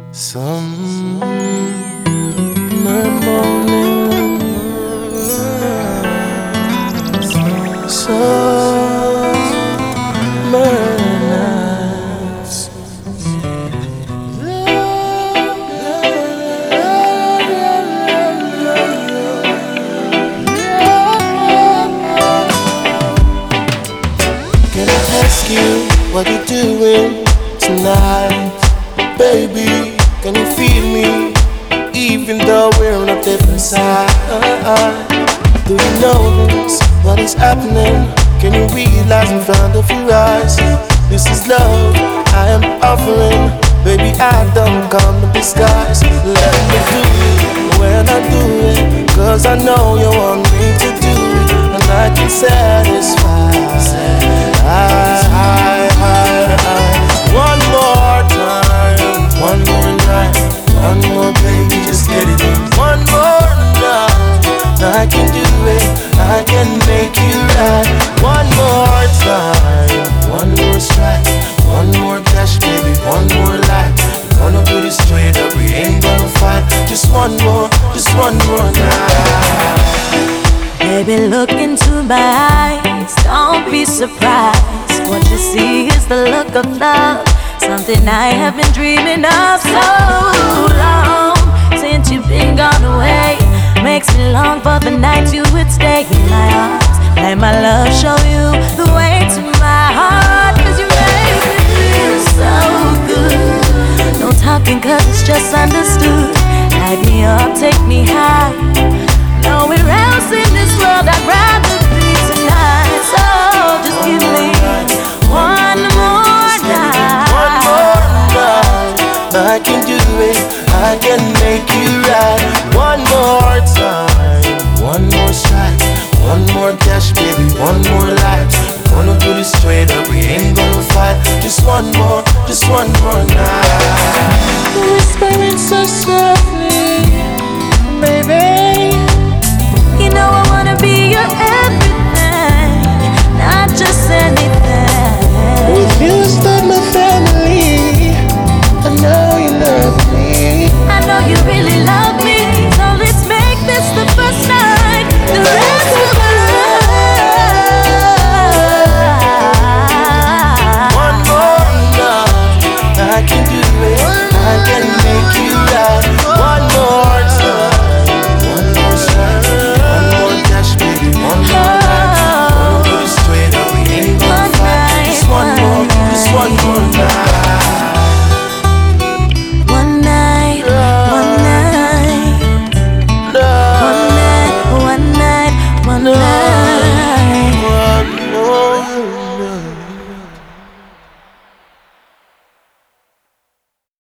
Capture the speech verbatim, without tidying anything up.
Summer morning, summer nights. Can I ask you what you doing tonight, baby? Can you feel me, even though we're on a different side? Do you notice what is happening? Can you realize in front of your eyes? This is love I am offering. Baby, I don't come in disguise. Let me do it when I do it, cause I know you want me to do it, and I can satisfy. I, I, I, I. One more time, one more night, one more baby, just get it in. One more night, I can do it, I can make you right. One more time, one more strike, one more dash, baby, one more life. We're gonna do this straight up, we ain't gonna fight. Just one more, just one more night. Baby, look into my eyes, don't be surprised. What you see is the look of love, something I have been dreaming of so long. Since you've been gone away, makes me long for the nights you would stay in my arms. Let my love show you the way to my heart, cause you make me feel so good. No talking cause it's just understood. Light me up, take me high. Nowhere else in this world I'd rather be tonight. So just give me one more night. One more night, I can do it, I can make you right. One more time, one more strike, one more dash, baby, one more life. Gonna do this straight up, we ain't gonna fight. Just one more, just one more night.